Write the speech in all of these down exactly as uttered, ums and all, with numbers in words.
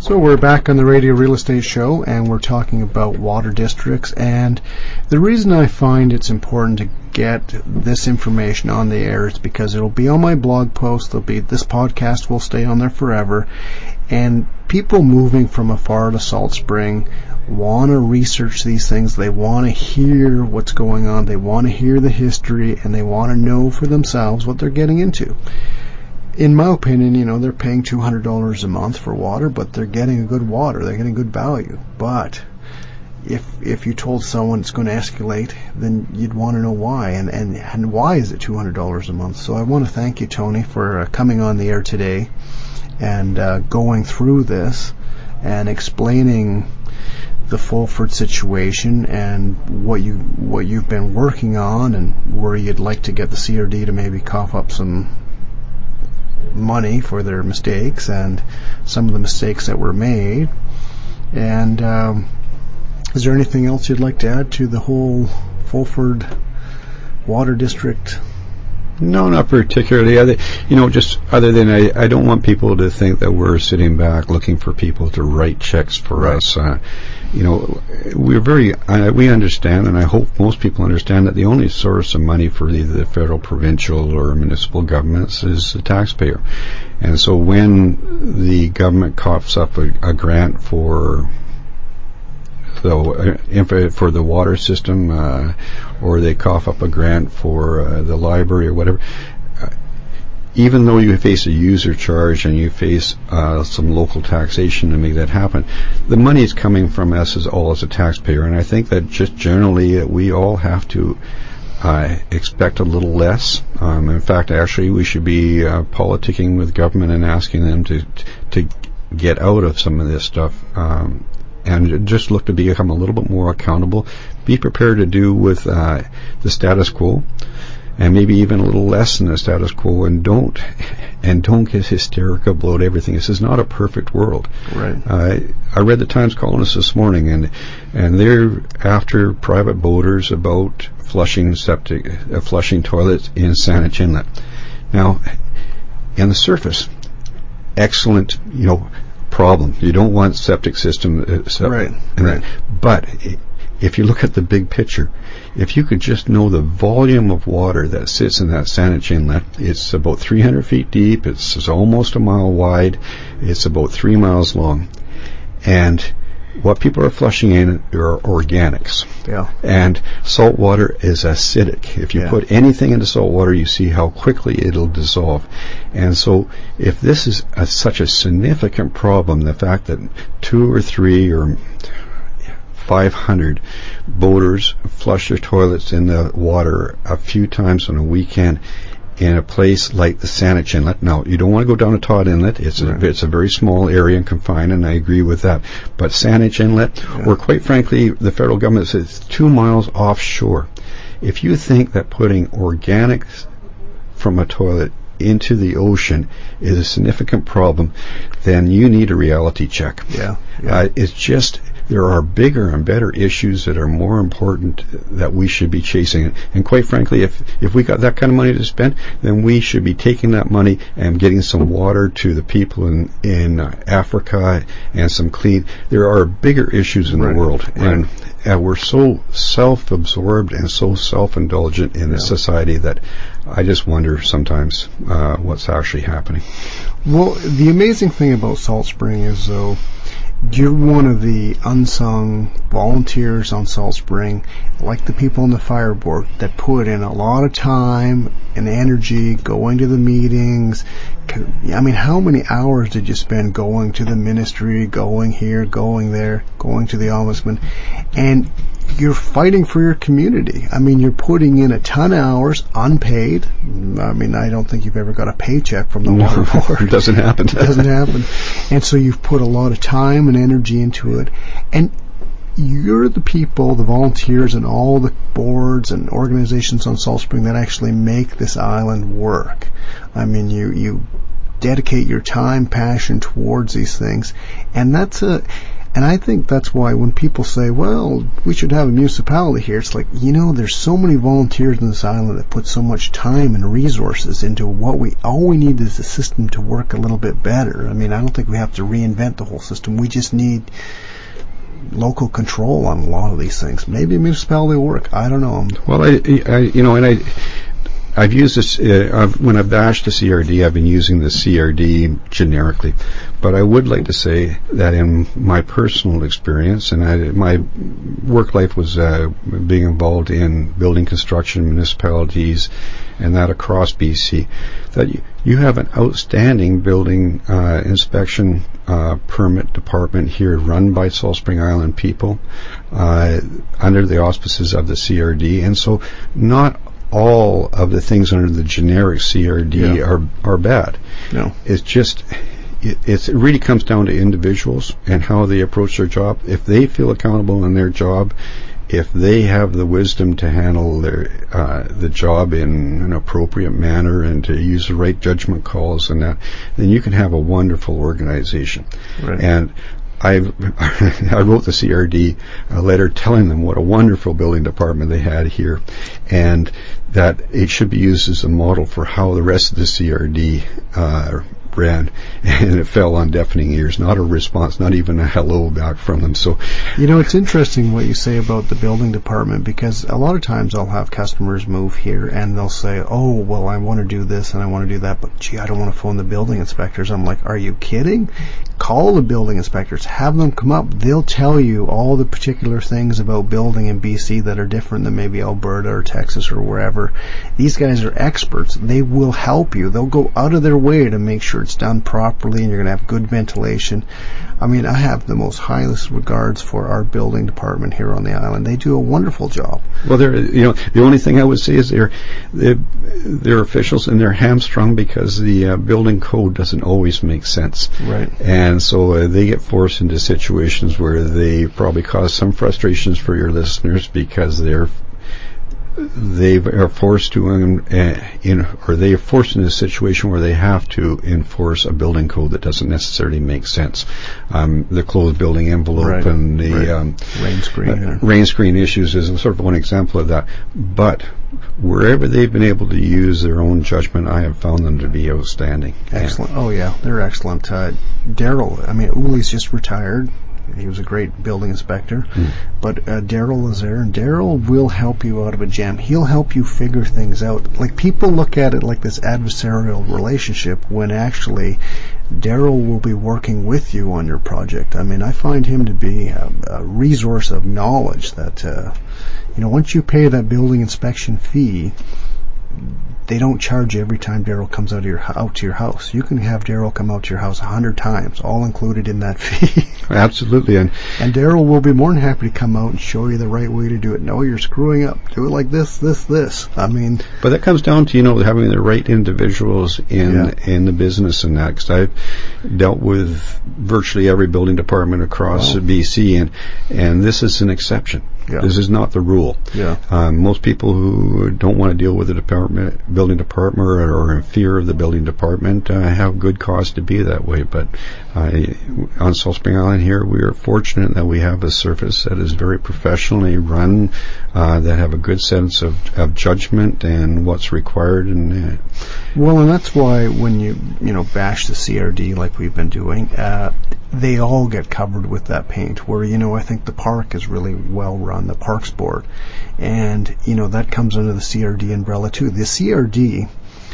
So we're back on the Radio Real Estate Show, and we're talking about water districts. And the reason I find it's important to get this information on the air is because it'll be on my blog post. There'll be this podcast will stay on there forever. And people moving from afar to Salt Spring want to research these things. They want to hear what's going on. They want to hear the history, and they want to know for themselves what they're getting into. In my opinion, you know, they're paying two hundred dollars a month for water, but they're getting a good water. They're getting good value. But if if you told someone it's going to escalate, then you'd want to know why. And, and, and why is it two hundred dollars a month? So I want to thank you, Tony, for uh, coming on the air today and uh, going through this and explaining the Fulford situation and what you what you've been working on and where you'd like to get the C R D to maybe cough up some money for their mistakes and some of the mistakes that were made. And um, is there anything else you'd like to add to the whole Fulford Water District? No, not particularly. Other, you know, just other than I, I don't want people to think that we're sitting back looking for people to write checks for right. us. Uh, you know, we're very, uh, we understand, and I hope most people understand that the only source of money for either the federal, provincial, or municipal governments is the taxpayer. And so when the government coughs up a, a grant for the for the water system, uh, or they cough up a grant for uh, the library or whatever, uh, even though you face a user charge and you face uh, some local taxation to make that happen, the money is coming from us as all as a taxpayer. And I think that just generally uh, we all have to uh, expect a little less. Um, in fact, actually, we should be uh, politicking with government and asking them to to get out of some of this stuff. Um, and just look to become a little bit more accountable, be prepared to do with uh, the status quo, and maybe even a little less than the status quo, and don't and don't get hysterical about everything. This is not a perfect world. Right. Uh, I read the Times Colonist this morning, and and they're after private boaters about flushing septic, uh, flushing toilets in Saanich Inlet. Now, on the surface, excellent, you know, problem. You don't want septic system, uh, sep- right, right. But if you look at the big picture, if you could just know the volume of water that sits in that Saanich Inlet, it's about three hundred feet deep, it's, it's almost a mile wide, it's about three miles long, and what people are flushing in are organics. Yeah. And salt water is acidic. If you yeah. put anything into salt water, you see how quickly it'll dissolve. And so if this is a, such a significant problem, the fact that two or three or five hundred boaters flush their toilets in the water a few times on a weekend in a place like the Saanich Inlet. Now, you don't want to go down to Todd Inlet. It's right. a, it's a very small area and confined, and I agree with that. But Saanich Inlet, yeah. or quite frankly, the federal government says it's two miles offshore. If you think that putting organics from a toilet into the ocean is a significant problem, then you need a reality check. Yeah, yeah. Uh, it's just... There are bigger and better issues that are more important that we should be chasing. And quite frankly, if, if we got that kind of money to spend, then we should be taking that money and getting some water to the people in, in uh, Africa and some clean. There are bigger issues in right. the world. Right. And, and we're so self-absorbed and so self-indulgent in yeah. a society that I just wonder sometimes uh, what's actually happening. Well, the amazing thing about Salt Spring is, though, you're one of the unsung volunteers on Salt Spring, like the people on the fire board, that put in a lot of time and energy going to the meetings. I mean, how many hours did you spend going to the ministry, going here, going there, going to the ombudsman? And you're fighting for your community. I mean, you're putting in a ton of hours, unpaid. I mean, I don't think you've ever got a paycheck from the no, water board. It doesn't happen. It doesn't happen. And so you've put a lot of time and energy into it. And you're the people, the volunteers, and all the boards and organizations on Salt Spring that actually make this island work. I mean, you, you dedicate your time, passion towards these things. And that's a... And I think that's why when people say, well, we should have a municipality here, it's like, you know, there's so many volunteers in this island that put so much time and resources into what we, all we need is the system to work a little bit better. I mean, I don't think we have to reinvent the whole system. We just need local control on a lot of these things. Maybe a municipality will work. I don't know. Well, I, I you know, and I, I've used this, uh, I've, when I've bashed the C R D, I've been using the C R D generically. But I would like to say that in my personal experience, and I, my work life was uh, being involved in building construction, municipalities, and that across B C, that you, you have an outstanding building uh, inspection uh, permit department here run by Salt Spring Island people uh, under the auspices of the C R D. And so not all of the things under the generic C R D yeah. are are bad. No. It's just it, it's, it really comes down to individuals and how they approach their job. If they feel accountable in their job, if they have the wisdom to handle their uh, the job in an appropriate manner and to use the right judgment calls and that, then you can have a wonderful organization. Right. And I've, I wrote the C R D a letter telling them what a wonderful building department they had here, and that it should be used as a model for how the rest of the C R D uh, ran, and it fell on deafening ears. Not a response, not even a hello back from them. So, you know, it's interesting what you say about the building department, because a lot of times I'll have customers move here and they'll say, oh, well, I want to do this and I want to do that, but gee, I don't want to phone the building inspectors. I'm like, are you kidding? Call the building inspectors, have them come up. They'll tell you all the particular things about building in B C that are different than maybe Alberta or Texas or wherever. These guys are experts. They will help you. They'll go out of their way to make sure it's done properly and you're going to have good ventilation. I mean, I have the most highest regards for our building department here on the island. They do a wonderful job. Well, they're, you know, the only thing I would say is they're they're, they're officials and they're hamstrung because the uh, building code doesn't always make sense. Right. And so uh, they get forced into situations where they probably cause some frustrations for your listeners because they're they are forced to, um, uh, in, or they are forced into a situation where they have to enforce a building code that doesn't necessarily make sense. Um, the closed building envelope right. and the right. um, rain screen, uh, rain screen issues is sort of one example of that. But wherever they've been able to use their own judgment, I have found them to be outstanding. Excellent. Oh yeah, they're excellent. Uh, Daryl, I mean, Uli's just retired. He was a great building inspector. Mm. But uh, Daryl is there, and Daryl will help you out of a jam. He'll help you figure things out. Like, people look at it like this adversarial relationship when actually Daryl will be working with you on your project. I mean, I find him to be a, a resource of knowledge that, uh, you know, once you pay that building inspection fee, they don't charge you every time Daryl comes out of your out to your house. You can have Daryl come out to your house a hundred times, all included in that fee. Absolutely, and and Daryl will be more than happy to come out and show you the right way to do it. No, you're screwing up. Do it like this, this, this. I mean, but that comes down to, you know, having the right individuals in yeah. in the business and that. Because I've dealt with virtually every building department across wow. B C, and and this is an exception. Yeah. This is not the rule. Yeah. Um, most people who don't want to deal with the department, building department, or, or in fear of the building department, uh, have good cause to be that way. But uh, on Salt Spring Island here, we are fortunate that we have a service that is very professionally run, uh, that have a good sense of, of judgment and what's required. And uh, well, and that's why when you you know bash the C R D like we've been doing, uh, they all get covered with that paint. Where, you know, I think the park is really well run, the Parks Board, and you know that comes under the C R D umbrella too. The C R D,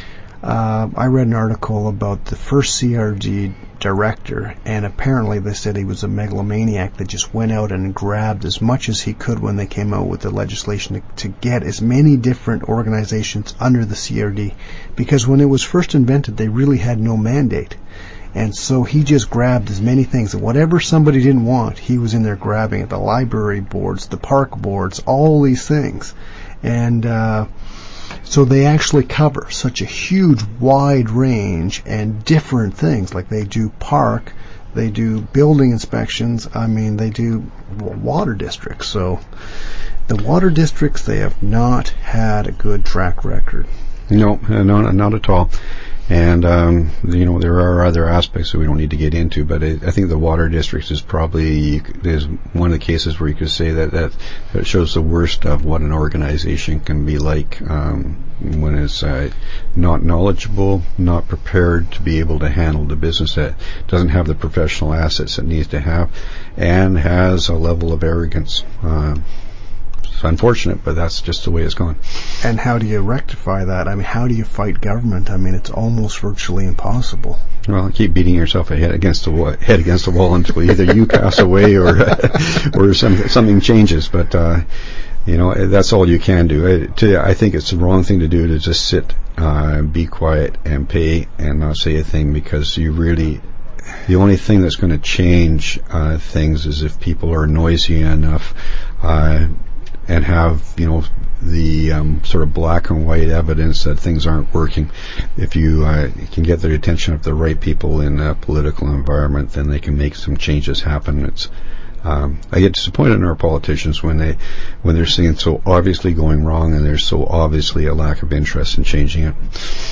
uh, I read an article about the first C R D director, and apparently they said he was a megalomaniac that just went out and grabbed as much as he could when they came out with the legislation to, to get as many different organizations under the C R D, because when it was first invented they really had no mandate. And so he just grabbed as many things. Whatever somebody didn't want, he was in there grabbing it. The library boards, the park boards, all these things. And uh, so they actually cover such a huge, wide range and different things. Like they do park, they do building inspections. I mean, they do water districts. So the water districts, they have not had a good track record. No, not, not at all. And, um, you know, there are other aspects that we don't need to get into, but I, I think the water district is probably is one of the cases where you could say that, that, that shows the worst of what an organization can be like um, when it's uh, not knowledgeable, not prepared to be able to handle the business, that doesn't have the professional assets it needs to have, and has a level of arrogance. Uh, It's unfortunate, but that's just the way it's gone. And how do you rectify that? I mean, how do you fight government? I mean, it's almost virtually impossible. Well, keep beating yourself head against the wall, head against the wall until either you pass away or or some, something changes. But uh, you know, that's all you can do. I, to, I think it's the wrong thing to do to just sit, uh, be quiet, and pay and not say a thing, because you really. The only thing that's going to change uh, things is if people are noisy enough. Uh, and have, you know, the um, sort of black and white evidence that things aren't working. If you uh, can get the attention of the right people in a political environment, then they can make some changes happen. It's um, I get disappointed in our politicians when they when they're seeing so obviously going wrong, and there's so obviously a lack of interest in changing it.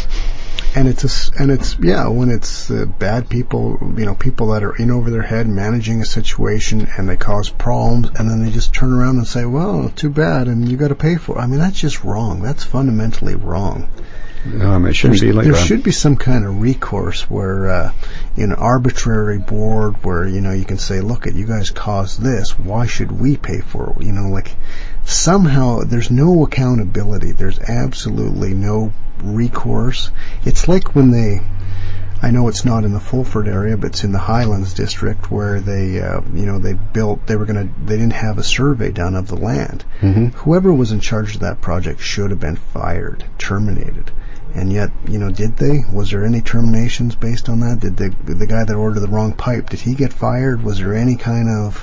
And it's a, and it's yeah when it's uh, bad people, you know, people that are in over their head managing a situation, and they cause problems, and then they just turn around and say, well, too bad, and you got to pay for it. I mean, that's just wrong. That's fundamentally wrong. Um, it shouldn't There's, be like there that. should be some kind of recourse where, uh, in an arbitrary board, where, you know, you can say, look, at you guys caused this. Why should we pay for it? You know, like somehow there's no accountability. There's absolutely no recourse. It's like when they, I know it's not in the Fulford area, but it's in the Highlands district, where they, uh, you know, they built, they were going to, they didn't have a survey done of the land. Mm-hmm. Whoever was in charge of that project should have been fired, terminated. And yet, you know, did they? Was there any terminations based on that? Did the the guy that ordered the wrong pipe, did he get fired? Was there any kind of...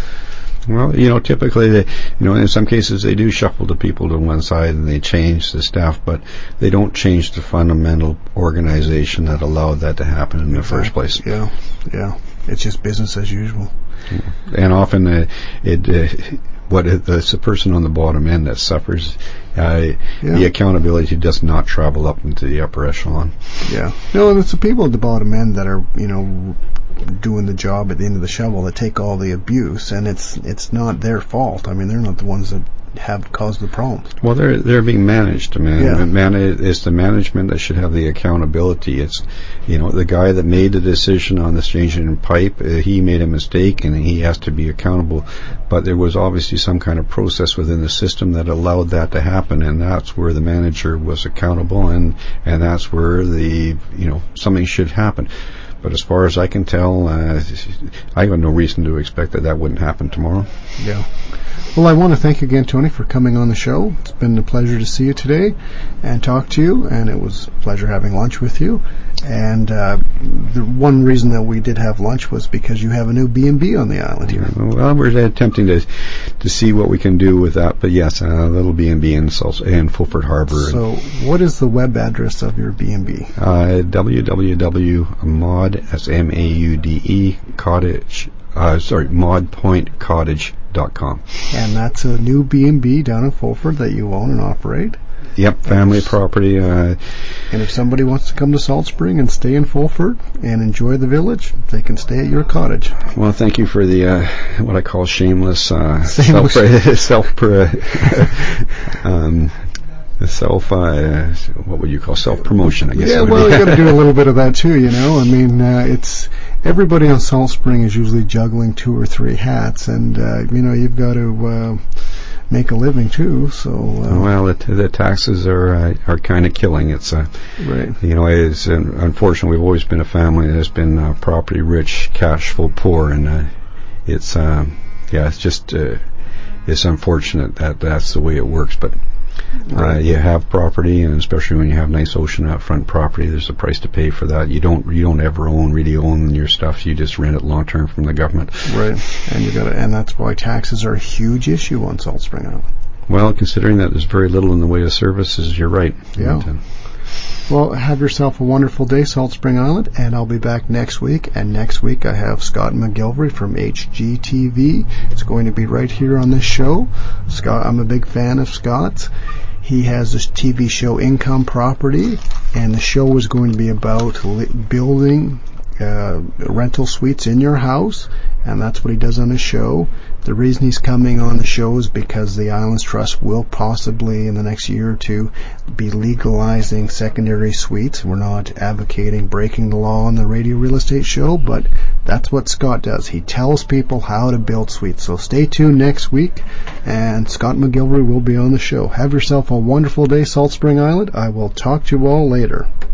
Well, you know, typically, they, you know, in some cases they do shuffle the people to one side and they change the staff, but they don't change the fundamental organization that allowed that to happen in the Exactly. first place. Yeah, yeah. It's just business as usual. And often uh, it, uh, what it, it's the person on the bottom end that suffers. Uh, yeah. The accountability does not travel up into the upper echelon. Yeah. No, and it's the people at the bottom end that are, you know, doing the job at the end of the shovel that take all the abuse, and it's it's not their fault. I mean, they're not the ones that have caused the problems. Well, they're they're being managed. I mean, yeah. man, it's the management that should have the accountability. It's, you know, the guy that made the decision on this changing in pipe, uh, he made a mistake and he has to be accountable. But there was obviously some kind of process within the system that allowed that to happen, and that's where the manager was accountable, and and that's where the, you know, something should happen. But as far as I can tell, uh, I have no reason to expect that that wouldn't happen tomorrow. Yeah. Well, I want to thank you again, Tony, for coming on the show. It's been a pleasure to see you today and talk to you, and it was a pleasure having lunch with you. And uh, the one reason that we did have lunch was because you have a new B and B on the island here. Well, we're attempting to to see what we can do with that. But yes, a little B and B in in Fulford Harbor. So, what is the web address of your B and B? Uh, w w w dot maud, that's M A U D E, cottage, uh, sorry, maud point cottage dot com. And that's a new B and B down in Fulford that you own and operate. Yep, family and property. Uh, and if somebody wants to come to Salt Spring and stay in Fulford and enjoy the village, they can stay at your cottage. Well, thank you for the uh, what I call shameless, uh, self self um, self uh, what would you call self promotion? I guess. Yeah, well, you got to do a little bit of that too. You know, I mean, uh, it's everybody on Salt Spring is usually juggling two or three hats, and uh, you know, you've got to uh, make a living too. So uh, well, the, the taxes are uh, are kind of killing. It's uh, right. You know, it's uh, unfortunately we've always been a family that's been uh, property rich, cash flow poor, and uh, it's um, yeah, it's just uh, it's unfortunate that that's the way it works, but. Right. Uh, you have property, and especially when you have nice ocean out front property, there's a price to pay for that. You don't you don't ever own really own your stuff. You just rent it long term from the government. Right, and you got and that's why taxes are a huge issue on Salt Spring Island. Well, considering that there's very little in the way of services, you're right. Yeah. And, uh, well, have yourself a wonderful day, Salt Spring Island, and I'll be back next week. And next week I have Scott McGilvery from H G T V. It's going to be right here on this show. Scott, I'm a big fan of Scott's. He has this T V show, Income Property, and the show is going to be about li- building uh, rental suites in your house, and that's what he does on his show. The reason he's coming on the show is because the Islands Trust will possibly, in the next year or two, be legalizing secondary suites. We're not advocating breaking the law on the Radio Real Estate Show, but that's what Scott does. He tells people how to build suites. So stay tuned next week, and Scott McGilvery will be on the show. Have yourself a wonderful day, Salt Spring Island. I will talk to you all later.